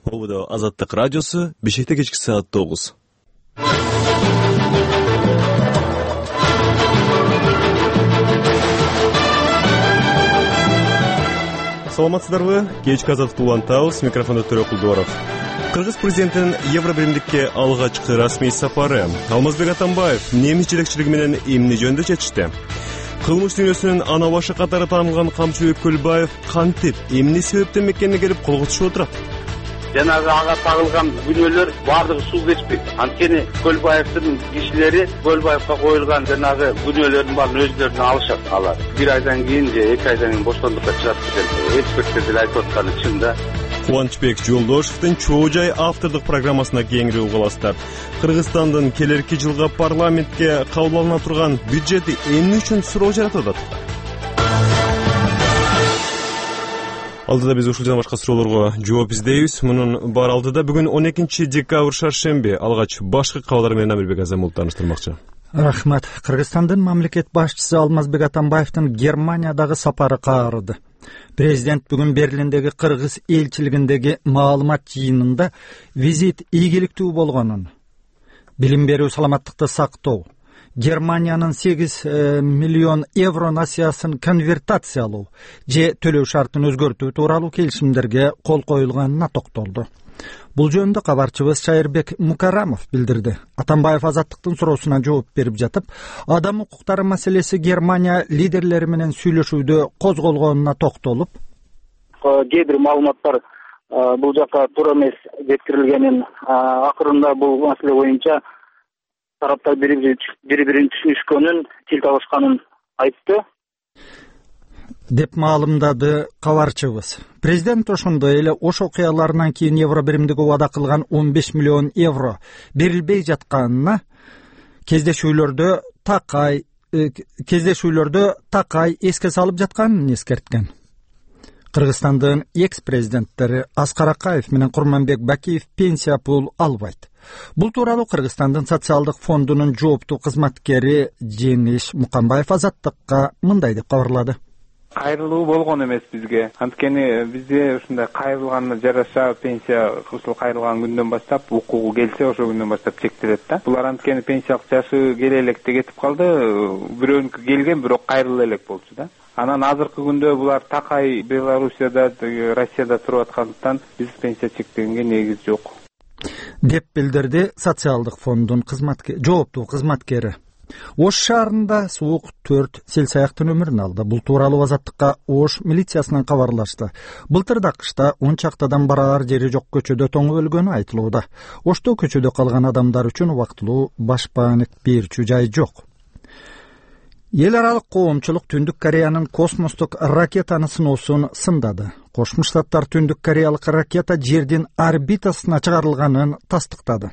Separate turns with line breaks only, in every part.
Ободо Азаттык радиосу, Бишкекте кечки саат 9. Саламатсыздарбы? Кечки Азаттык улантабыз, микрофонда Төрөк Кулдуаров. Кыргыз президентинин Евробиримдикке алгачкы расмий сапары. Алмазбек Атамбаев немис жетекчилиги менен эмне жөнүндө чечишти. Кылмыш дүйнөсүнүн ана башы катары таанылган Камчыбек Көлбаев кантип, эмне себептен мекенине келип колго түшүп отурат?
Жанагы ага тагылган күнөөлөр баардыгы суу кечпейт. Анткени Көлбаевдин кишилери Көлбаевга коюлган жанагы күнөөлөрдүн баарын өзлөрүнө алышат. Алар 1 айдан кийин же 2 айдан кийин боштондукка чыгат деген эксперттер деле айтып атканы чын да.
Кубанычбек Жолдошевдин Чоо жай автордук программасына кеңири угуп аласыздар. Кыргызстандын келерки жылга парламентке кабыл алына турган бюджети эмне үчүн суроо жаратып атат? Алдыда биз ушул жана башка суроолорго жооп издейбиз. Мунун бар алдыда бүгүн 12 декабрь шаршемби алгач башкы кабарлар менен Амирбек Азамул тааныштырмакчы.
Рахмат. Кыргызстандын мамлекет башчысы Алмазбек Атамбаевдин Германиядагы сапары каарыды. Президент бүгүн Берлиндеги кыргыз элчилигиндеги маалымат жыйынында визит ийгиликтүү болгонун, билим берүү, саламаттыкты сактоо, Германиянын 8 миллион евро насыясын конвертациялоо же төлөө шартын өзгөртүү тууралуу келишимдерге кол коюлганына токтолду. Бул жөнүндө кабарчыбыз Шайырбек Мукарамов билдирди. Атамбаев Азаттыктын суроосуна жооп берип жатып, адам укуктары маселеси Германия лидерлери менен сүйлөшүүдө козголгонуна токтолуп,
кээ бир маалыматтар бул жака туура эмес жеткирилгенин, акырында бул маселе боюнча тараптар бири-бирин түшүнүшкөнүн, тил табышканын айтты
деп маалымдады кабарчыбыз. Президент ошондой эле ош окуяларынан кийин Евробиримдиги убада кылган 15 миллион евро берилбей жатканына кездешүүлөрдө такай эске салып жатканын эскерткен. Кыргызстандын экс-президенттери Аскар Акаев менен Курманбек Бакиев пенсия пул албайт. Бул тууралуу Кыргызстандын социалдык фондунун жооптуу кызматкери Жениш Мукамбаев Азаттыкка мындай деп кабарлады.
Кайрылуу болгон эмес бизге. Анткени бизде ушундай кайрылганына жараша пенсия ушул кайрылган күндөн баштап укугу келсе ошол күндөн баштап чектелет да. Булар анткени пенсиялык жашы келе электе кетип калды. Бирөөнүкү келген, бирок кайрыла элек болчу да. Анан азыркы күндө булар такай Белоруссияда, Россияда туруп аткандыктан биз пенсия чектегенге негиз жок
деп билдирди социалдык фондун жооптуу кызматкери. Ош шаарында суук 4 селсаяктын өмүрүн алды. Бул тууралуу Азаттыкка Ош милициясынан кабарлашты. Былтырда кышта 10 чактадан бараар жери жок көчөдө тоңуп өлгөнү айтылууда. Ошто көчөдө калган адамдар үчүн убактылуу башпаанет берүүчү жай жок. Эл аралык коомчулук Түндүк Кореянын космостук ракетаны сыноосун сындады. Кошмо Штаттар Түндүк Кореялык ракета жердин орбитасына чыгарылганын тастыктады.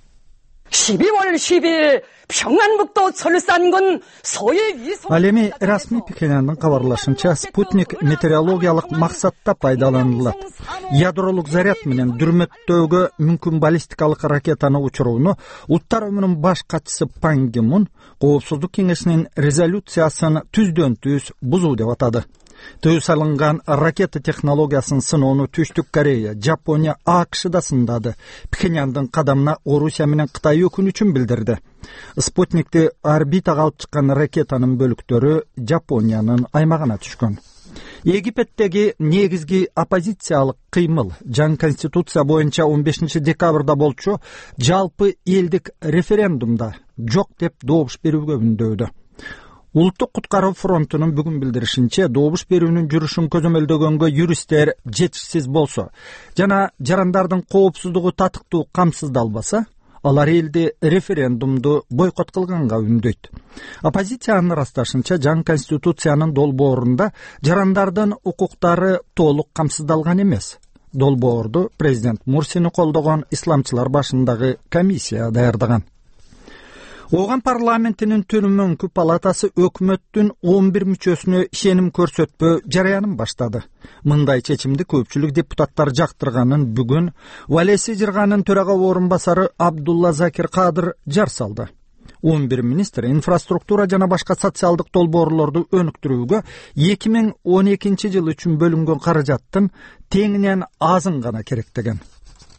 12월 10일 평안북도 철산군 소위 위성
Ал эми расмий Пекиндин кабарлашынча спутник метеорологиялык максатта пайдаланылат. Ядролук заряд менен дүрмөттөөгө мүмкүн баллистикалык ракетаны учурууну Улуттар Уюмунун баш катчысы Пан Ги Мун Коопсуздук кеңешинин резолюциясын түздөн-түз бузуу деп атады. Тыюу салынган ракета технологиясын сыноону Түштүк Корея, Жапония, АКШ да сындады. Пхеньяндын кадамына Орусия менен Кытай өкүнүчүн билдирди. Спутникти орбитага алып чыккан ракетанын бөлүктөрү Жапониянын аймагына түшкөн. Египеттеги негизги оппозициялык кыймыл жаңы конституция боюнча 15 декабрда болчу жалпы элдик референдумда жок деп добуш берүүгө үндөөдө. Улуттук куткаруу фронтунун бүгүн билдиришинче, добуш берүүнүн жүрүшүн көзөмөлдөгөнгө юристтер жетишсиз болсо жана жарандардын коопсуздугу татыктуу камсыздалбаса, алар элди референдумду бойкот кылганга үндөйт. Оппозициянын ырасташынча, жаңы конституциянын долбоорунда жарандардын укуктары толук камсыздалган эмес. Долбоорду президент Мурсини колдогон исламчылар башындагы комиссия даярдаган. Оған парламентінің төмөнкү палатасы өкмөттүн 11 мүчөсүнө ишеним көрсөтпөө жарыянын баштады. Мындай чечимди көпчүлүк депутаттар жактырганын бүгүн Валеси Жырганын төрага орун басары Абдулла Закир Кадыр жар салды. 11 министр инфраструктура жана башка социалдык долбоорлорду өнүктүрүүгө 2012 жыл үчүн бөлүнгөн каражаттын теңинен азын гана керек деген.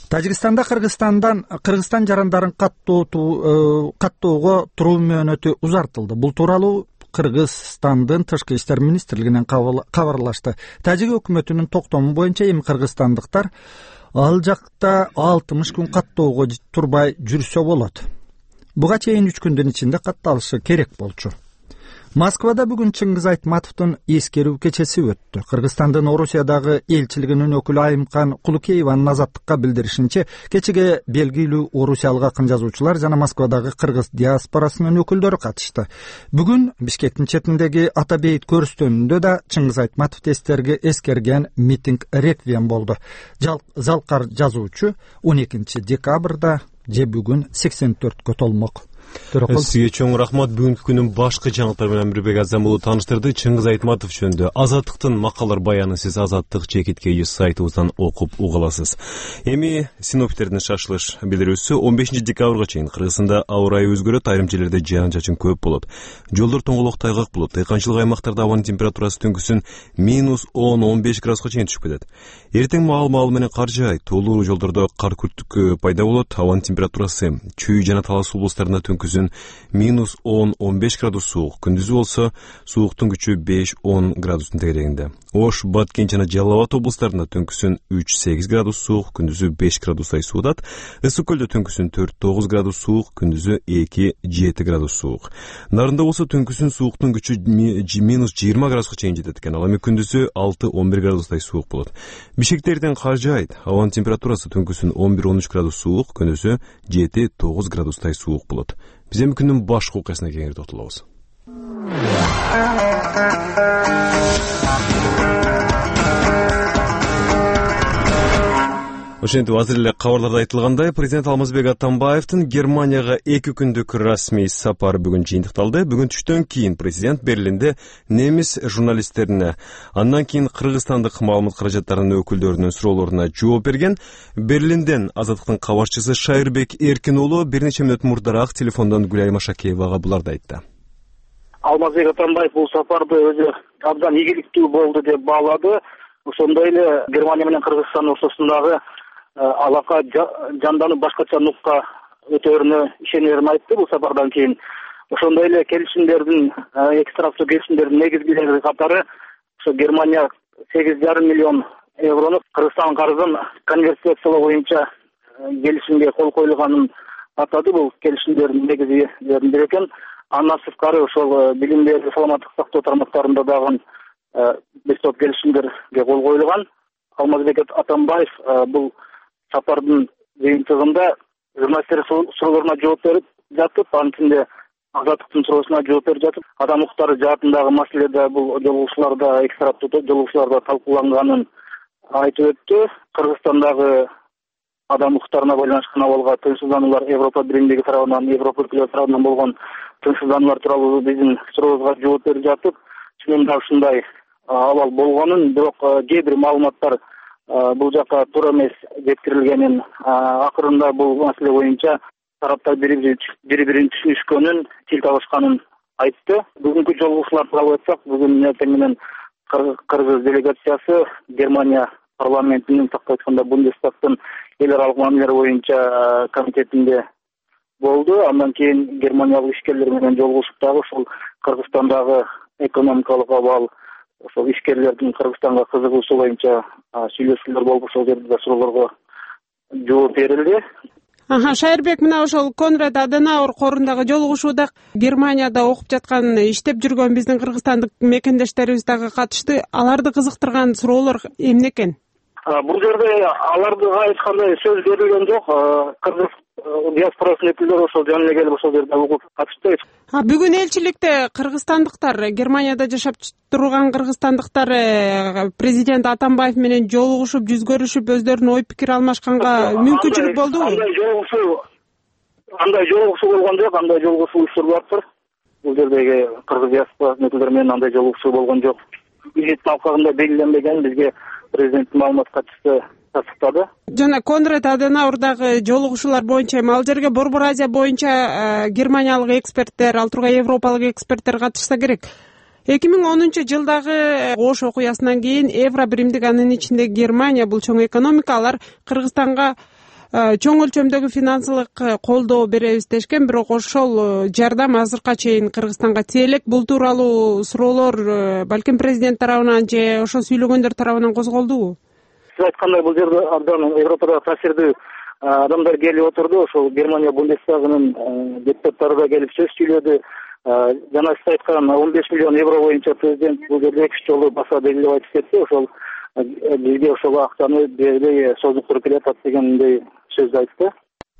Тажикстанда Кыргызстан жарандарын каттоого туруу мөөнөтү узартылды. Бул тууралуу Кыргызстандын Тышкы иштер министрлигинен кабарлашты. Тажик өкмөтүнүн токтому боюнча эми кыргызстандыктар ал жакта 60 күн каттоого турбай жүрсө болот. Буга чейин 3 күндүн ичинде катталышы керек болчу. Москвада бүгүн Чыңгыз Айтматовдун эскерүү кечеси өттү. Кыргызстандын Орусиядагы элчилигинин өкүлү Айымкан Кулукееванын азаттыкка билдиришинче, кечеге белгилүү орусиялык акын жазуучулар жана Москвадагы кыргыз диаспорасынын өкүлдөрү катышты. Бүгүн Бишкектин четиндеги Ата бейит көрүстөнүндө да Чыңгыз Айтматов эскерген митинг реквием болду. Залкар жазуучу 12 декабрда же бүгүн 84кө толмок.
Сизге чоң рахмат. Бүгүнкү күнүн башкы жаңылыктары менен Мирбек Азам уулу тааныштырды. Чыңгыз Айтматов жөнүндө Азаттыктын макалалар баянын сиз Азаттык ЖКТ сайтыбыздан окуп уга аласыз. Эми синоптиктердин шашылыш билдирүүсү 15 декабрга чейин Кыргызстанда аба ырайы өзгөрөт, айрым жерлерде жаан-чачын көп болот. Жолдор тоңголок тайгак болот. Тайканчылык аймактарда абанын температурасы түнкүсүн -10-15 градуска чейин түшүп кетет. Эртең маал менен кар жаайт. Тоолуу жолдордо кар күртүк пайда болот. Абанын температурасы Чүй жана Талас облустарында күзүн -10-15 градус суук, күндүзү болсо сууктун күчү 5-10 градустун тегерегинде. Ош, Баткен жана Жалал Абад облустарында түнкүсүн 3-8 градус суук, күндүзү 5 градустай суудат. Ысык көлдө түнкүсүн 4-9 градус суук, күндүзү 2-7 градус суук. Нарында болсо түнкүсүн сууктун күчү -20 градуска чейин жетет экен. Ал эми күндүзү 6-11 градустай суук болот. Бишкектерден кар жаайт. Абанын температурасы түнкүсүн 11-13 градус суук, күндүзү 7-9 градустай суук болот. Биз эми күндүн башкы окуясына кеңири токтолобуз. Ошентип азыр эле кабарларда айтылгандай, президент Алмазбек Атамбаевдин Германияга 2 күндүк расмий сапары бүгүн жыйынтыкталды. Бүгүн түштөн кийин президент Берлинде немис журналисттерине, андан кийин кыргызстандык маалымат каражаттарынын өкүлдөрүнүн суроолоруна жооп берген. Берлинден Азаттыктын кабарчысы Шайырбек Эркин уулу бир нече мүнөт мурдараак телефондон Гүлайым Ашакеевага буларды айтты.
Алмазбек Атамбаев бул сапарды өзү абдан ийгиликтүү болду деп баалады. Ошондой эле Германия менен Кыргызстан ортосундагы алака жанданып башкача нукка өтөөрүнө ишенерин айтты бул сапардан кийин. Ошондой эле келишимдердин, эки тараптуу келишимдердин негизгилери катары ошо Германия 8,5 миллион еврону Кыргызстан карызын конвертациялоо боюнча келишимге кол коюлганын атады. Бул келишимдердин негизгилеринин бири экен. Андан сырткары ошол билим берүү, саламаттык сактоо тармактарында дагы бир топ келишимдерге кол коюлган. Алмазбек Атамбаев бул сапардын жыйынтыгында журналисттер суроолоруна жооп берип жатып, анын ичинде Азаттыктын суроосуна жооп берип жатып, адам укуктары жаатындагы маселеде бул жолугушууларда, эки тараптуу жолугушууларда талкууланганын айтып өттү. Кыргызстандагы адам укуктарына байланышкан абалга тынчсыздануулар Европа биримдиги тарабынан, Европа өлкөлөрү тарабынан болгон тынчсыздануулар тууралуу биздин сурообузга жооп берип жатып, чынында ушундай абал болгонун, бирок кээ бир маалыматтар бул жака туура эмес жеткирилгенин, акырында бул маселе боюнча тараптар бири-бирин түшүнүшкөнүн, тил табышканын айтты. Бүгүнкү жолугушуулар тууралуу айтсак, бүгүн эртең менен кыргыз делегациясы Германия парламентинин, тактап айтканда Бундестагтын эл аралык мамилелер боюнча комитетинде болду. Андан кийин германиялык ишкерлер менен жолугушуп дагы ушул Кыргызстандагы экономикалык абал, ошол ишкерлердин Кыргызстанга кызыгуусу боюнча сүйлөшүүлөр болуп, ошол жерде суроолорго жооп берилди.
Шайырбек, мына ошол Конрад Аденауэр корундагы жолугушууда Германияда окуп жаткан, иштеп жүргөн биздин кыргызстандык мекендештерибиз дагы катышты. Аларды кызыктырган суроолор эмне экен?
Бул жерде алардыга эч кандай сөз берилген жок. Кыргыз диаспорасынын өкүлдөрү ошол жана эле келип ошол жерде угуп катышты.
Бүгүн элчиликте кыргызстандыктар, Германияда жашап турган кыргызстандыктар президент Атамбаев менен жолугушуп, жүз көрүшүп, өздөрүнүн ой пикир алмашканга мүмкүнчүлүк болдубу?
Андай жолугушуу болгон жок, андай жолугушуу уюштурулуптыр. Бул жердеги кыргыз диаспорасынын өкүлдөрү менен андай жолугушуу болгон жок. Визит талкагында белгиленбеген, бизге президенттин маалымат катчысы тастыктады.
Жана Конрад Аденауэрдагы жолугушуулар боюнча ал жерге Борбор Азия боюнча германиялык эксперттер, ал тургай европалык эксперттер катышса керек. 2010 жылдагы Ош окуясынан кийин Евро биримдик, анын ичинде Германия, бул чоң экономика, алар Кыргызстанга чоң өлчөмдөгү финансылык колдоо беребиз дешкен, бирок ошол жардам азыркыга чейин Кыргызстанга тие элек. Бул тууралуу суроолор балким президент тарабынан же ошо сүйлөгөндөр тарабынан козголдубу?
Сиз айткандай, бул жерде абдан Европада таасирдүү адамдар келип отурду. Ошол Германия Бундестагынын депутаттары да келип сөз сүйлөдү. Жана сиз айткан 15 миллион евро боюнча президент бул жерде 2 жолу баса белгилеп айтып кетти. Ошол бизге ошол акчаны бербей созуп туруп келатат дегендей сөз айтты.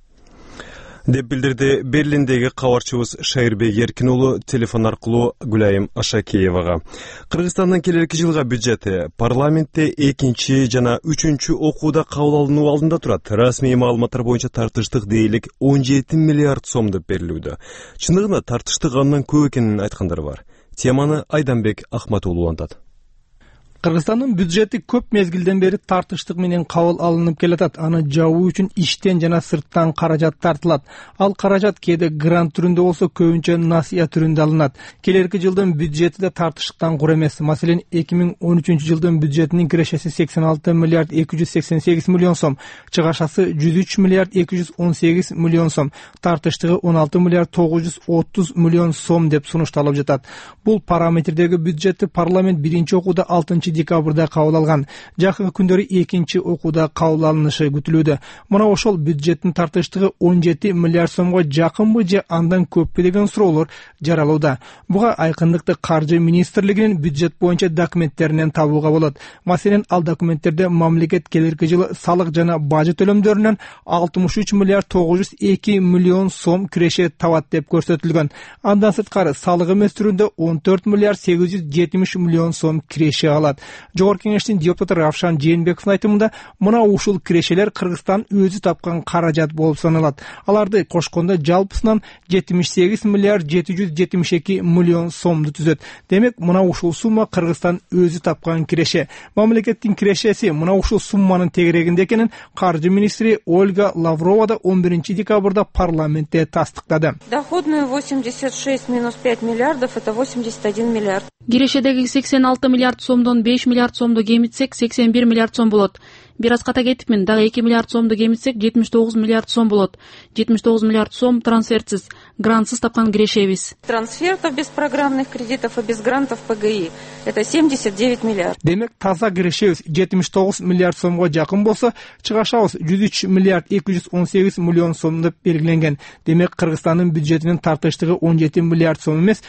деп билдирди Берлиндеги кабарчыбыз Шайырбек Эркин уулу телефон аркылуу Гүлайым Ашакеевага. Кыргызстандын келерки жылга бюджети парламентте 2 жана 3 окууда кабыл алынуу алдында турат. Расмий маалыматтар боюнча тартыштык дээрлик 17 миллиард сом деп берилүүдө. Чындыгында тартыштык андан көп экенин айткандар бар. Теманы Айданбек Ахматуулу улантат.
Кыргызстандын бюджети көп мезгилден бери тартыштык менен кабыл алынып келатат. Аны жабуу үчүн иштен жана сырттан каражат тартылат. Ал каражат кээде грант түрүндө болсо, көбүнчө насыя түрүндө алынат. Келерки жылдын бюджети да тартыштыктан кур эмес. Маселен, 2013 жылдын бюджетинин кирешеси 86 миллиард 288 миллион сом, чыгашасы 103 миллиард 218 миллион сом, тартыштыгы 16 миллиард 930 миллион сом деп сунушталып жатат. Бул параметрдеги бюджетти парламент 1 окууда 6 декабрда кабыл алган. Жакынкы күндөрү 2 окууда кабыл алынышы күтүлүүдө. Мына ошол бюджеттин тартыштыгы 17 миллиард сомго жакынбы же андан көппү деген суроолор жаралууда. Буга айкындыкты Каржы министрлигинин бюджет боюнча документтеринен табууга болот. Маселен, ал документтерде мамлекет келерки жылы салык жана бажы төлөмдөрүнөн 63 миллиард 902 миллион сом киреше табат деп көрсөтүлгөн. Андан сырткары салык эмес түрүндө 14 миллиард 870 миллион сом киреше алат. Жогорку кеңештин депутаты Равшан Жээнбековдун айтымында, мына ушул кирешелер Кыргызстан өзү тапкан каражат болуп саналат. Аларды кошкондо жалпысынан 78 миллиард 772 миллион сомду түзөт. Демек, мына ушул сумма Кыргызстан өзү тапкан киреше. Мамлекеттин кирешеси мына ушул сумманын тегерегинде экенин Каржы министри Ольга Лаврова да 11 декабрда парламентте тастыктады.
Доходную 86 минус 5 миллиардов это 81 миллиард.
Кирешедеги 86 миллиард сомдон 5 миллиард сомду кемитсек 81 миллиард сом болот. Бир аз ката кетипмин, дагы 2 миллиард сомду кемитсек 79 миллиард сом болот. 79 миллиард сом трансфертсиз, грантсыз тапкан кирешебиз.
Трансфертов без программных кредитов и без грантов ПГИ это 79 миллиард.
Демек, таза кирешебиз 79 миллиард сомго жакын болсо, чыгашабыз 103 миллиард 218 миллион сом деп белгиленген. Демек, Кыргызстандын бюджетинин тартыштыгы 17 миллиард сом эмес,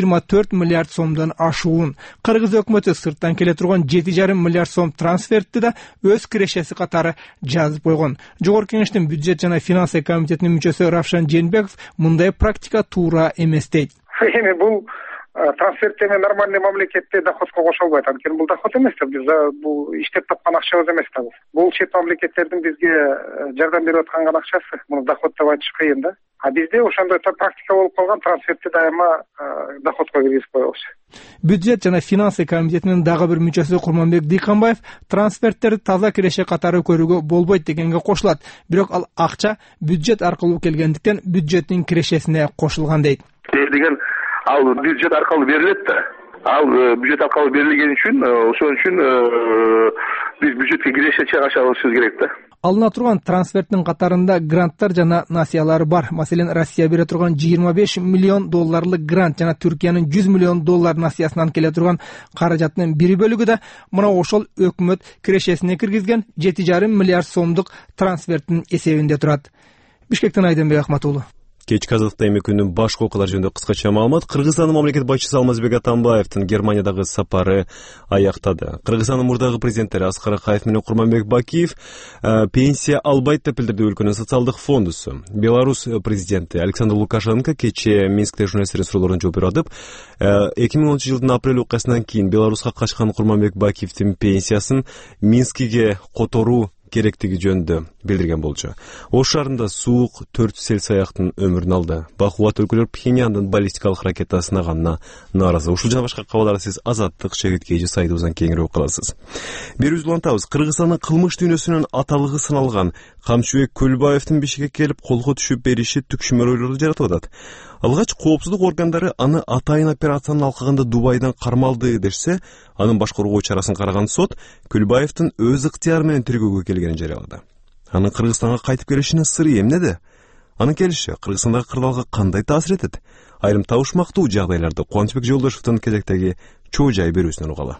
24 миллиард сомдон ашуун. Кыргыз өкмөтү сырттан келе турган 7,5 миллиард сом трансфертти да өз кирешеси катары жазып койгон. Жогорку кеңештин бюджет жана финансы комитетинин мүчөсү Равшан Жээнбеков мындай практика туура эмес дейт.
Эми бул трансферттеме нормальный мамлекетте доходко кошо албайт. Анткени бул доход эмес да, биз бул иштеп тапкан акчабыз эмес да бул. Бул чет мамлекеттердин бизге жардам берип аткан акчасы. Муну доход деп айтыш кыйын да. А бизде ошондой практика болуп калган, трансфертти дайыма доходко киргизип коебуз.
Бюджет жана финансы комитетинин дагы бир мүчөсү Курманбек Дыйканбаев трансферттерди таза киреше катары көрүүгө болбойт дегенге кошулат. Бирок ал акча бюджет аркылуу келгендиктен бюджеттин кирешесине кошулган дейт.
Деген ал бюджет аркылуу берилет да. Ал бюджет аркылуу берилген үчүн, ошон үчүн биз бюджетке киреше чыгашыбыз керек да.
Алына турган трансферттин катарында гранттар жана насыялар бар. Маселен, Россия бере турган 25 миллион долларлык грант жана Түркиянын 100 миллион доллар насыясынан келе турган каражаттын бир бөлүгү да мына ошол өкмөт кирешесине киргизген 7,5 миллиард сомдук трансферттин эсебинде турат. Бишкектен Айданбек Ахматуулу.
Кечки азаттыкта эми күндүн башкы окуялары жөнүндө кыскача маалымат. Кыргызстандын мамлекет башчысы Алмазбек Атамбаевдин Германиядагы сапары аяктады. Кыргызстандын мурдагы президенттери Аскар Акаев менен Курманбек Бакиев пенсия албайт деп билдирди өлкөнүн социалдык фондусу. Беларусь президенти Александр Лукашенко кечээ Минскте журналисттердин суроолоруна жооп берип атып, 2010 жылдын апрель окуясынан кийин Беларуска качкан Курманбек Бакиевдин пенсиясын Минскиге которуу керектиги жөнүндө билдирген болчу. Ош шаарында суук 4 Цельсияктын өмүрүн алды. Бакубат өлкөлөр Пхеньяндын баллистикалык ракета сынаганына нааразы. Ушул жана башка кабарларды сиз Азаттык Шегиткейжи сайтыбыздан кеңири окуп аласыз. Берүүбүз улантабыз. Кыргызстандын кылмыш дүйнөсүнүн аталыгы сыналган Камчыбек Көлбаевдин Бишкекке келип колго түшүп бериши түкшүмөр ойлорду жаратып атат. Алгач коопсуздук органдары аны атайын операцияны алкаганда Дубайдан кармалды дешсе, анын башкарууга чарасын караган сот Көлбаевдин өз ыктыяры менен тергөөгө келгенин жарыялады. Анын Кыргызстанга кайтып келишинин сыры эмнеде? Анын келиши Кыргызстандагы кырдаалга кандай таасир этет? Айрым табышмактуу жагдайларды Кубанычбек Жолдошевдун кезектеги чоо жай берүүсүнөн угалы.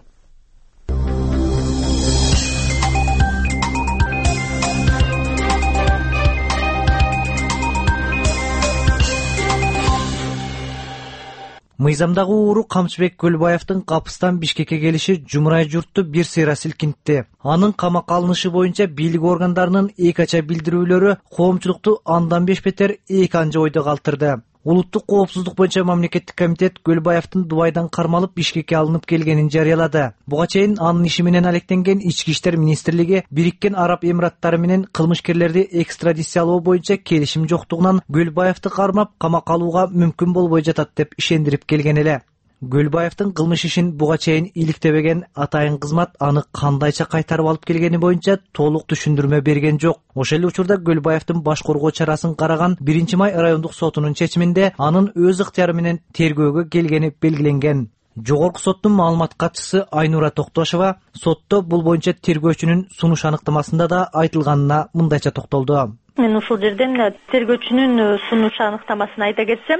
Мыйзамдагы ууру Камчыбек Көлбаевдин Капыстан Бишкекке келиши жумурай журтту бир сыйра силкинтти. Анын камакка алынышы боюнча бийлик органдарынын эки ача билдирүүлөрү коомчулукту андан бешбетер эки анча ойдо калтырды. Улуттук коопсуздук боюнча мамлекеттик комитет Көлбаевдин Дубайдан кармалып Бишкекке алынып келгенин жарыялады. Буга чейин анын иши менен алектенген Ички иштер министрлиги Бириккен Араб Эмираттары менен кылмышкерлерди экстрадициялоо боюнча келишим жоктугунан Көлбаевди кармап камакка алууга мүмкүн болбой жатат деп ишендирип келген эле. Көлбаевдин кылмыш ишин буга чейин иликтебеген атайын кызмат аны кандайча кайтарып алып келгени боюнча толук түшүндүрмө берген жок. Ошол эле учурда Көлбаевдин баш коргоо чарасын караган 1-май райондук сотунун чечиминде анын өз ыктыяры менен тергөөгө келгени белгиленген. Жогорку соттун маалымат катчысы Айнура Токтошова сотто бул боюнча тергөөчүнүн сунуш аныктамасында да айтылганына мындайча токтолду.
Мен ушул жерден тергөөчүнүн сунуш аныктамасын айта кетсем,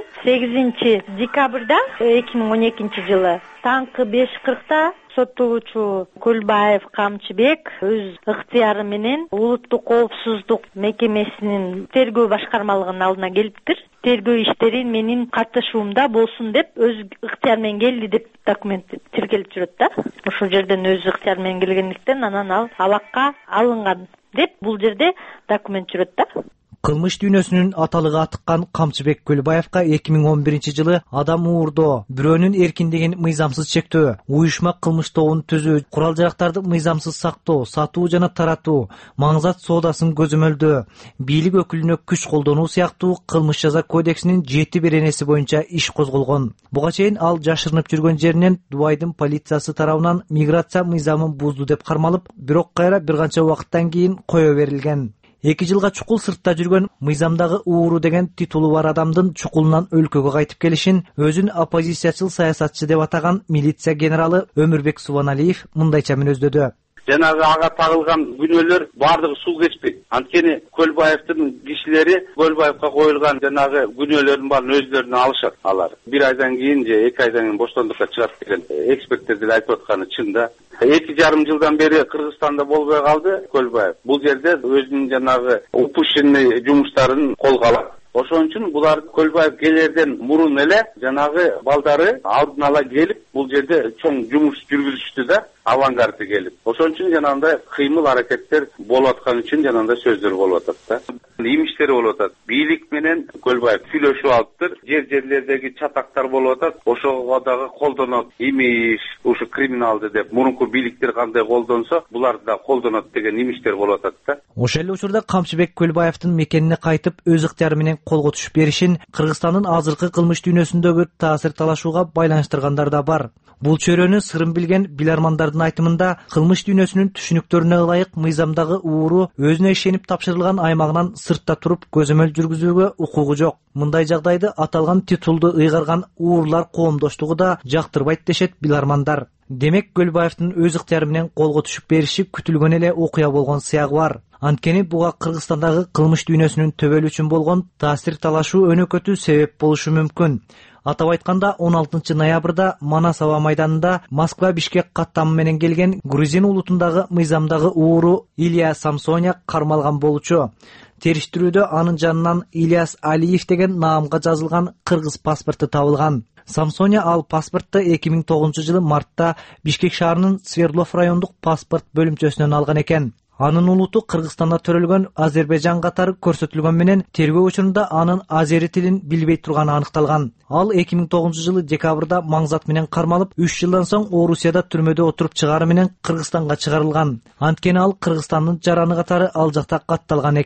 8 декабрда 2012 жылы таңкы 5:40 соттолуучу Көлбаев Камчыбек өз ыктыяры менен улуттук коопсуздук мекемесинин тергөө башкармалыгынын алдына келиптир. Тергөө иштери менин катышуумда болсун деп өз ыктыяры менен келди деп документ тиркелип жүрөт да. Ушул жерден өз ыктыяры менен келгендиктен анан ал абакка алынган деп бул жерде документ жүрөт да.
Кылмыш дүйнөсүнүн аталыгы атыккан Камчыбек Көлбаевка 2011 жылы адам уурдоо, бирөөнүн эркиндигин мыйзамсыз чектөө, уюшма кылмыш тобун түзүү, курал жарактарды мыйзамсыз сактоо, сатуу жана таратуу, маңзат соодасын көзөмөлдөө, бийлик өкүлүнө күч колдонуу сыяктуу кылмыш жаза кодексинин 7 беренеси боюнча иш козголгон. Буга чейин ал жашырынып жүргөн жеринен Дубайдын полициясы тарабынан миграция мыйзамын бузду деп кармалып, бирок кайра бир канча убакыттан кийин кое берилген. 2 жылга чукул сыртта жүргөн мыйзамдагы ууру деген титулу бар адамдын чукулунан өлкөгө кайтып келишин өзүн оппозициячыл саясатчы деп атаган милиция генералы Өмүрбек Субаналиев мындайча мүнөздөдү.
Жанагы ага тагылган күнөөлөр бардыгы сул кечпейт. Анткени Көлбаевдин кишилери Көлбаевга коюлган жанагы күнөөлөрдүн баарын өзлөрүнө алышат алар. 1 айдан кийин же 2 айдан кийин боштондукка чыгат деген эксперттердин айтып атканы чын да. 2,5 жылдан бери Кыргызстанда болбой калды Көлбаев. Бул жерде өзүнүн жанагы упущенный жумуштарын колго алат. Ошон үчүн булар Көлбаев келерден мурун эле жанагы балдары алдын ала келип бул жерде чоң жумуш жүргүзүштү да, авангарда келип. Ошон үчүн жанагындай кыймыл аракеттер болуп аткан үчүн жанагындай сөздөр болуп атат да. Имиштери болуп атат. Бийлик менен Көлбаев сүйлөшүп алыптыр. Жерлердеги чатактар болуп атат. Ошого дагы колдонот. Имиш, ушу криминалды деп мурунку бийликтер кандай колдонсо, буларды да колдонот деген имиштер болуп атат да.
Ошол эле учурда Камчыбек Көлбаевдин мекенине кайтып өз ыктыяры менен колго түшүп беришин Кыргызстандын азыркы кылмыш дүйнөсүндөгү таасир талашууга байланыштыргандар да бар. Бул чөйрөнү сырын билген билармандардын айтымында кылмыш дүйнөсүнүн түшүнүктөрүнө ылайык мыйзамдагы ууру өзүнө ишенип тапшырылган аймагынан сыртта туруп көзөмөл жүргүзүүгө укугу жок. Мындай жагдайды аталган титулду ыйгарган уурлар коомдоштугу да жактырбайт дешет билармандар. Демек Көлбаевдин өз ыктыяры менен колго түшүп бериши күтүлгөн эле окуя болгон сыягы бар. Анткени буга Кыргызстандагы кылмыш дүйнөсүнүн төбөлү үчүн болгон таасир талашуу өнөкөтү себеп болушу мүмкүн. Атап айтканда 16 ноябрда Манас аба майданында Москва-Бишкек каттамы менен келген грузин улутундагы мыйзамдагы ууру Илья Самсоня кармалган болчу. Териштирүүдө анын жанынан Ильяс Алиев деген наамга жазылган кыргыз паспорту табылган. Самсоня ал паспортты 2009 жылы мартта Бишкек шаарынын Свердлов райондук паспорт бөлүмчөсүнөн алган экен. Анын улуту Кыргызстанда төрөлгөн Азербайжан катары көрсөтүлгөн менен тергөө учурунда анын азери тилин билбей турганы аныкталган. Ал 2009 жылы декабрда маңзат менен кармалып, 3 жылдан соң Орусияда түрмөдө отуруп чыгары менен Кыргызстанга чыгарылган. Анткени ал Кыргызстандын жараны катары ал жакта катталган экен.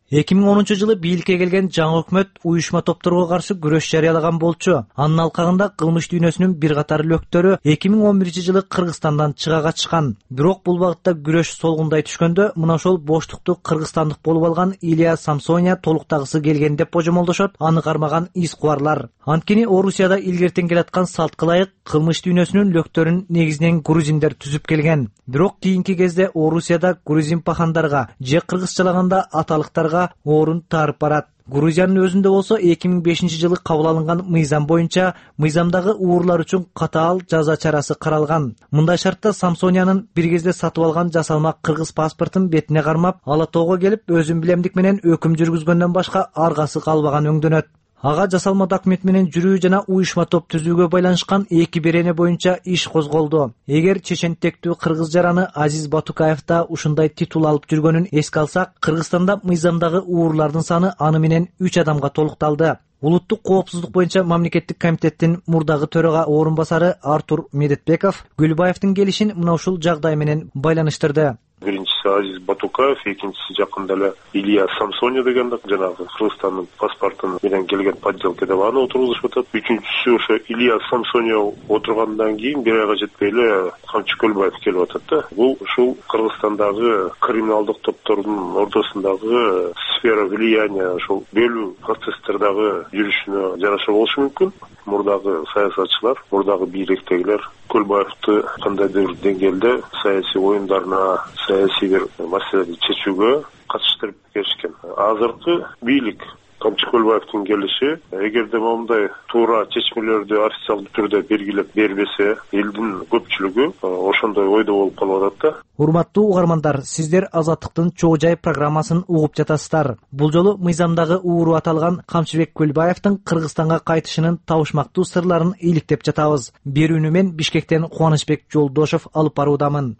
2010-жылы бийликке келген жаңы өкмөт уюшма топторго каршы күрөш жарыялаган болчу. Анын алкагында кылмыш дүйнөсүнүн бир катар лөктөрү 2011-жылы Кыргызстандан чыга качкан. Бирок бул багытта күрөш солгундай түшкөндө мына ошол боштукту кыргызстандык болуп алган Илья Самсоня толуктагысы келген деп божомолдошот аны кармаган из кубарлар. Анткени Орусияда илгертен келаткан салтка ылайык кылмыш дүйнөсүнүн лөктөрүн негизинен грузиндер түзүп келген. Бирок кийинки кезде Орусияда грузин пахандарга же кыргызчалаганда аталыктарга орун тарып барат. Грузиянын өзүндө болсо 2005-жылы кабыл алынган мыйзам боюнча мыйзамдагы уурлар үчүн катаал жаза чарасы каралган. Мындай шартта Самсонянын бир кезде сатып алган жасалма кыргыз паспортун бетине кармап, ала тоого келип өзүн билемдик менен өкүм жүргүзгөндөн башка аргасы калбаган өңдөнөт. Ага жасалма документ менен жүрүү жана уюшма топ түзүүгө байланышкан 2 берене боюнча иш козголду. Эгер чечентектүү кыргыз жараны Азиз Батукаев да ушундай титул алып жүргөнүн эске алсак, Кыргызстанда мыйзамдагы уурлардын саны аны менен 3 адамга толукталды. Улуттук коопсуздук боюнча мамлекеттик комитеттин мурдагы төрага орун басары Артур Медетбеков Гүлбаевдин келишин мына ушул жагдай менен байланыштырды.
Биринчиси Азиз Батукаев, экинчиси жакында эле Илья Самсоня деген жанагы Кыргызстандын паспорту менен келген подделка деп аны отургузушуп атат. Үчүнчүсү ошо Илья Самсоня отургандан кийин бир айга жетпей эле Камчы Көлбаев келип атат да. Бул ушул Кыргызстандагы криминалдык топтордун ортосундагы сфера влияния, ошол бөлүү процесстердагы жүрүшүнө жараша болушу мүмкүн. Мурдагы саясатчылар, мурдагы бийликтегилер Көлбаевди кандайдыр деңгээлде саясий оюндарына, саясий бир маселени чечүүгө катыштырып келишкен. Азыркы бийлик Камчы Көлбаевдин келиши, эгерде моундай туура чечмелерди официалдуу түрдө белгилеп бербесе, элдин көпчүлүгү ошондой ойдо болуп калып атат да.
Урматтуу угармандар, сиздер Азаттыктын Чоо жай программасын угуп жатасыздар. Бул жолу мыйзамдагы ууру аталган Камчыбек Көлбаевдин Кыргызстанга кайтышынын табышмактуу сырларын иликтеп жатабыз. Берүүнү мен Бишкектен Кубанычбек Жолдошов алып баруудамын.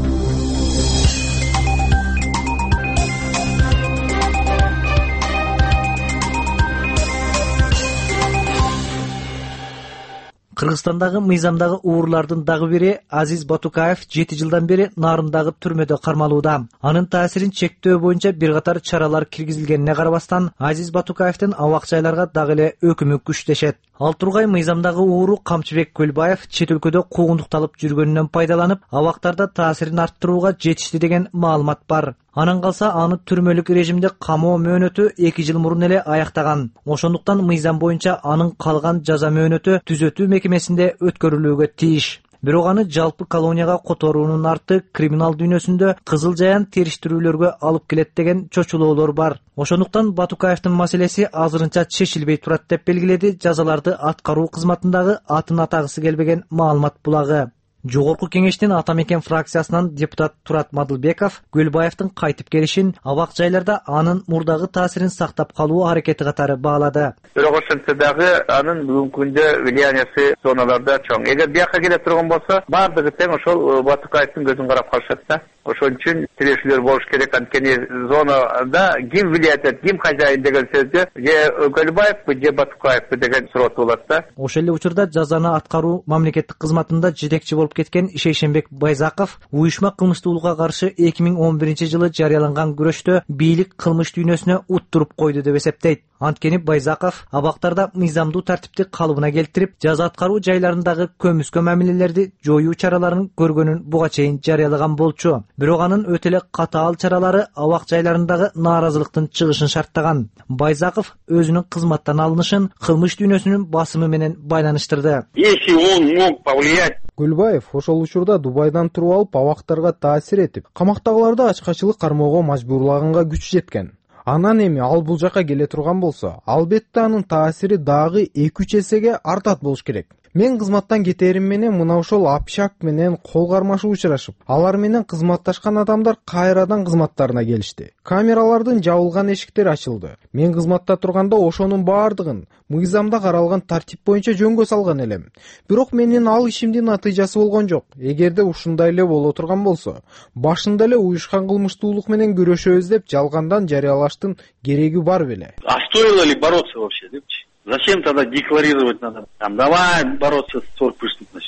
Кыргызстандагы мыйзамдагы уурлардын дагы бири Азиз Батукаев 7 жылдан бери Нарындагы түрмөдө кармалууда. Анын таасирин чектөө боюнча бир катар чаралар киргизилгенине карабастан, Азиз Батукаевдин абак жайларга дагы эле өкүмү күчтешет. Ал тургай мыйзамдагы ууру Камчыбек Көлбаев чет өлкөдө куугундукталып жүргөнүнөн пайдаланып, абактарда таасирин арттырууга жетишти деген маалымат бар. Анан калса аны түрмөлүк режимде камоо мөөнөтү 2 жыл мурун эле аяктаган. Ошондуктан мыйзам боюнча анын калган жаза мөөнөтү түзөтүү мекемесинде өткөрүлүүгө тийиш. Бирок аны жалпы колонияга которуунун арты криминал дүйнөсүндө кызыл жаян териштирүүлөргө алып келет деген чочулоолор бар. Ошондуктан Батукаевдин маселеси азырынча чечилбей турат деп белгиледи жазаларды аткаруу кызматындагы атын атагысы келбеген маалымат булагы. Жогорку кеңештин Ата мекен фракциясынан депутат Турат Мадылбеков Көлбаевдин кайтып келишин абак жайларда анын мурдагы таасирин сактап калуу аракети катары баалады.
Бирок ошентсе дагы анын бүгүнкү күндө влияниясы зоналарда чоң. Эгер бияка келе турган болсо, бардыгы тең ошол Батукаевдин көзүн карап калышат да. Ошон үчүн тирешүүлөр болуш керек. Анткени зонада ким влиять этет, ким хозяин деген сөздү же Көлбаевпи же Батукаевпи деген суроо туулат да.
Ошол эле учурда жазаны аткаруу мамлекеттик кызматында жетекчи болуп кеткен Шейшенбек Байзаков уюшма кылмыштуулукка каршы 2011-жылы жарыяланган күрөштө бийлик кылмыш дүйнөсүнө уттуруп койду деп эсептейт. Анткени Байзаков абактарда мыйзамдуу тартипти калыбына келтирип, жаза аткаруу жайларындагы көмүскө мамилелерди жоюу чараларын көргөнүн буга чейин жарыялаган болчу. Бирок анын өтө эле катаал чаралары абак жайларындагы нааразылыктын чыгышын шарттаган. Байзаков өзүнүн кызматтан алынышын кылмыш дүйнөсүнүн басымы менен байланыштырды.
Если он мог повлиять.
Көлбаев ошол учурда Дубайдан туруп алып абактарга таасир этип, камактагыларды ачкачылык кармоого мажбурлаганга күч жеткен. Анан эми ал бул жака келе турган болсо, албетте анын таасири дагы 2-3 эсеге артат болуш керек. Мен кызматтан кетерим менен мына ошол Апшак менен кол кармашып учурашып, алар менен кызматташкан адамдар кайрадан кызматтарына келишти. Камералардын жабылган эшиктери ачылды. Мен кызматта турганда ошонун баардыгын мыйзамда каралган тартип боюнча жөнгө салган элем. Бирок менин ал ишимдин натыйжасы болгон жок. Эгерде ушундай эле боло турган болсо, башында эле уюшкан кылмыштуулук менен күрөшөбүз деп жалгандан жарыялаштын кереги бар беле.
А стоило ли бороться вообще, депчи? Зачем тогда декларировать надо? Там, давай бороться с оргпреступностью, депчи?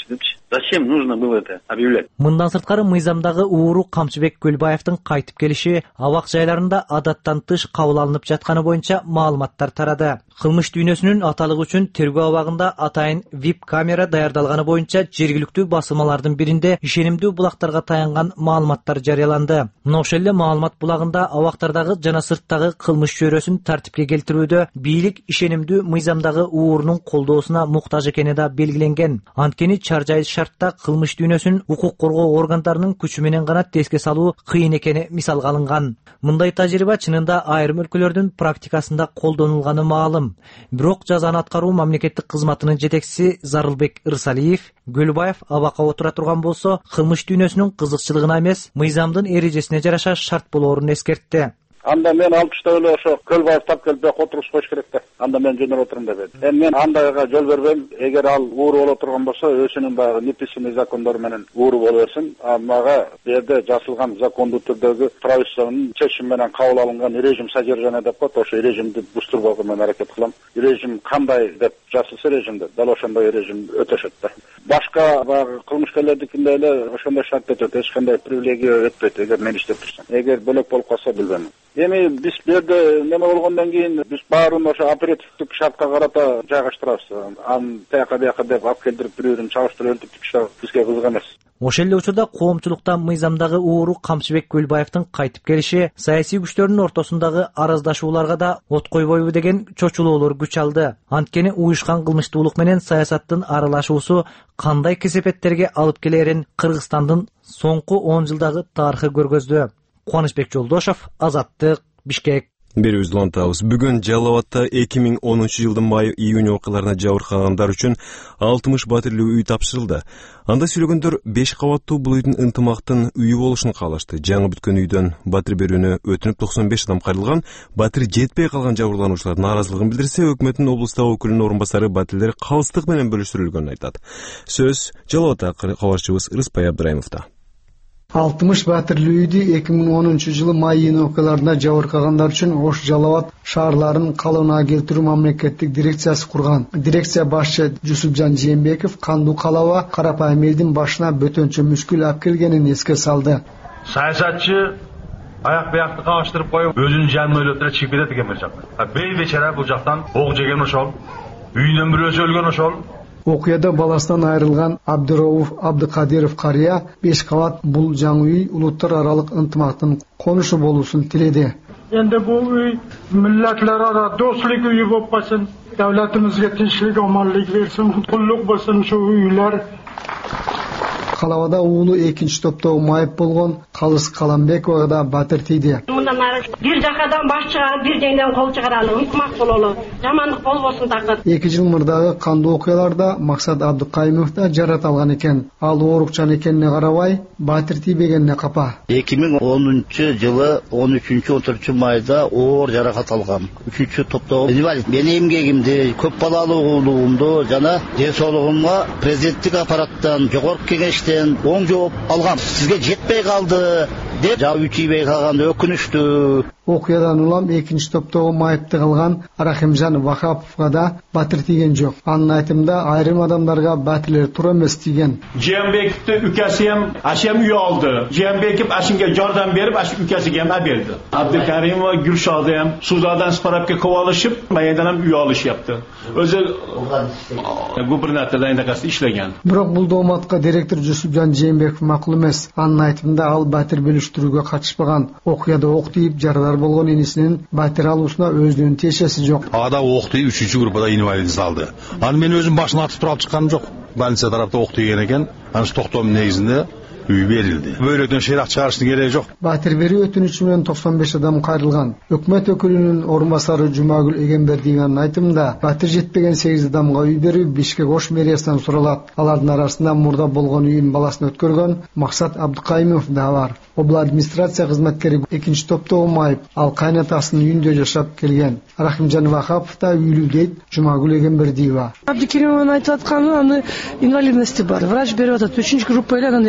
Зачем нужно было это объявлять?
Мындан сырткары мыйзамдагы ууру Камчыбек Көлбаевдин кайтып келиши абак жайларында адаттан тыш кабыл алынып жатканы боюнча маалыматтар тарады. Кылмыш дүйнөсүнүн аталыгы үчүн тергөө абагында атайын VIP камера даярдалганы боюнча жергиликтүү басылмалардын биринде ишенимдүү булактарга таянган маалыматтар жарыяланды. Мына ошол эле маалымат булагында абактардагы жана сырттагы кылмыш чөйрөсүн тартипке келтирүүдө бийлик ишенимдүү мыйзамдагы уурунун колдоосуна муктаж экени да белгиленген. Анткени чаржайы шартта кылмыш дүйнөсүн укук коргоо органдарынын күчү менен гана теске салуу кыйын экени мисалга алынган. Мындай тажрыйба чынында айрым өлкөлөрдүн практикасында колдонулганы маалым. Бирок жазаны аткаруу мамлекеттик кызматынын жетекчиси Зарылбек Ырсалиев Көлбаев абакка отура турган болсо, кылмыш дүйнөсүнүн кызыкчылыгына эмес, мыйзамдын эрежесине жараша шарт болоорун эскертти.
Анда мен алып таштап эле ошо Көлбаев тап келип отургуш коюш керек да. Анда мен жөнөр отурум деп эди. Эми мен андайга жол бербейм. Эгер ал ууру боло турган болсо, өзүнүн баягы неписанный закондору менен ууру боло берсин. Мага бу жерде жазылган закондуу түрдөгү правительствонун чечими менен кабыл алынган режим содержания деп коет. Ошо режимди бузтурбоого мен аракет кылам. Режим кандай деп жазылса режимде, дал ошондой режим өтөшөт да. Башка баягы кылмышкерлердикиндей эле ошондой шарт өтөт. Эч кандай привилегия өтпөйт, эгер мен иштеп турсам. Эгер бөлөк болуп калса билбейм. Эми биз бу жерде неме болгондон кийин биз баарын ошо оперативдик шартка карата жайгаштырабыз. Аны тияка деп алып келтирип бирөөрүн чабыштырып өлтүрүп иштеп бизге кызык эмес.
Ошол эле учурда коомчулукта мыйзамдагы ууру Камчыбек Көлбаевдин кайтып келиши саясий күчтөрдүн ортосундагы араздашууларга да от койбойбу деген чочулоолор күч алды. Анткени уюшкан кылмыштуулук менен саясаттын аралашуусу кандай кесепеттерге алып келерин Кыргызстандын соңку 10 жылдагы тарыхы көргөздү. Кубанычбек Жолдошов, Азаттык, Бишкек.
Берүүбүздү улантабыз. Бүгүн Жалал Абадта 2010 жылдын май-июнь окуяларына жабыркагандар үчүн 60 батирлүү үй тапшырылды. Анда сүйлөгөндөр 5 кабаттуу бул үйдүн ынтымактын үйү болушун каалашты. Жаңы бүткөн үйдөн батир берүүнү өтүнүп 95 адам кайрылган. Батир жетпей калган жабырлануучулар нааразылыгын билдирсе, өкмөттүн облустагы өкүлүнүн орун басары батирлер калыстык менен бөлүштүрүлгөнүн айтат. Сөз Жалал Абадта кабарчыбыз Рыспай Абдрайымовдо.
60 батирлүү үйдү 2010 жылы май-июнь окуяларында жабыркагандар үчүн Ош Жалал Абад шаарларын калыбына келтирүү мамлекеттик дирекциясы курган. Дирекция башчы Жусупжан Жээнбеков кандуу калаба карапайым элдин башына бөтөнчө мүшкүл алып келгенин эске салды.
Саясатчы аяк биякты кабыштырып коюп, өзүнүн жанын ойлоп чыгып кетет экен бир жактан. Бейбечара бул жактан ок жеген ошол, үйүнөн бирөөсү өлгөн ошол.
Окуяда баласынан айрылган Абдырауф Абдыкадиров карыя 5 кабат бул жаңы үй улуттар аралык ынтымактын конушу болуусун тиледи.
Endi bu uy millatlar aro do'stlik uyi bo'lib qolsin, davlatimizga tinchlik, omonlik bersin, qulluq bo'lsin shu uylar.
Калабада уулу экинчи топтогу майып болгон Калыс Каламбековага да батир тийди.
Мындан ары бир жакадан баш чыгарып, бир жеңден кол чыгаралы, ынтымак бололу, жамандык болбосун такыр.
2 жыл мурдагы кандуу окуяларда Максат Абдыкайымов да жарат алган экен. Ал оорукчан экенине карабай, батир тийбегенине капа.
2010 жылы 13-14 майда оор жаракат алгам. 3 топтогу инвалид. Менин эмгегимди, көп балалуу уулугумду жана ден соолугумга президенттик аппараттан, жогорку кеңештен оң жооп алгам. Сизге жетпей калды деп жабы тийбей калганды өкүнүштүү.
Окуядан улам экинчи топтогу майыпты кылган Рахимжан Вахаповго да батир тийген жок. Анын айтымында айрым адамдарга батирлер туура эмес тийген.
Жээнбековди үкөсү ham ашем үй алды. Жээнбеков ашинге жардам берип, аш үкөсүгө ham берди. Абдыкарим ва Гүлшады ham Судадан справка ковалышып, майдан ham үй алышыпты. Өзү губернатордун айнакасы иштеген.
Бирок бул дооматка директор Жусупжан Жээнбеков макул эмес. Анын айтымында ал батир бөлүштүрүүгө катышпаган. Окуяда ок тийип жаралар болгон инисинин батир алуусуна өзүнүн тиешеси жок.
Ада ок тийип 3-группада инвалид салды. Аны мен өзүм башына атып туруп чыкканым жок. Больница тарапта ок тийген экен. Аны токтоом негизинде үй берилди. Бөйлөктөн шерак чыгарыштын кереги жок.
Батир берүү өтүнүчү менен 95 адам кайрылган. Өкмөт өкүлүнүн орун басары Жумагүл Эгембердиеванын айтымында, батир жетпеген 8 адамга үй берүү Бишкек Ош мэриясынан суралат. Алардын арасында мурда болгон үйүн баласын өткөргөн Максат Абдыкайымов да бар. Обла администрация кызматкери экинчи топтогу майып, ал кайнатасынын үйүндө жашап келген. Рахимжан Вахапов да үйлүү дейт Жумагүл Эгембердиева.
Абдыкеримовдун айтып атканы аны инвалидности бар. Врач берип атат. 3 группа эле, анан экинчи болду.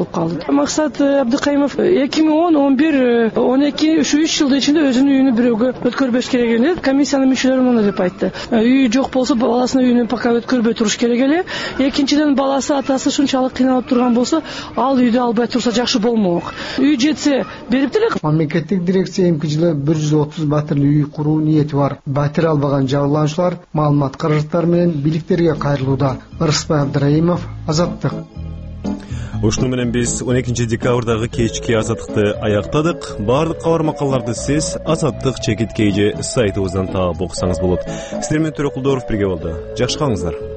болуп калды. Максат Абдыкаимов 2010-11-12 ушу 3 жылдын ичинде өзүнүн үйүнү бирөөгө өткөрбөш керек эле. Комиссиянын мүчөлөрү мына деп айтты. Үйү жок болсо баласынын үйүнү пока өткөрбөй туруш керек эле. Экинчиден баласы атасы ушунчалык кыйналып турган болсо, ал үйдү албай турса жакшы болмок. Үй жетсе берип деле.
Мамлекеттик дирекция эмки жылы 130 батирлүү үй куруу ниети бар. Батир албаган жабырлануучулар маалымат каражаттары менен бийликтерге кайрылууда. Ырысбай Абдыраимов, Азаттык.
Ушуну менен биз 12 декабрдагы кечки Азаттыкты аяктадык. Бардык кабар макалларды сиз Азаттык чекит KG сайтыбыздан таап окусаңыз болот. Сиздер менен Төрөкулдоров бирге болду. Жакшы калыңыздар.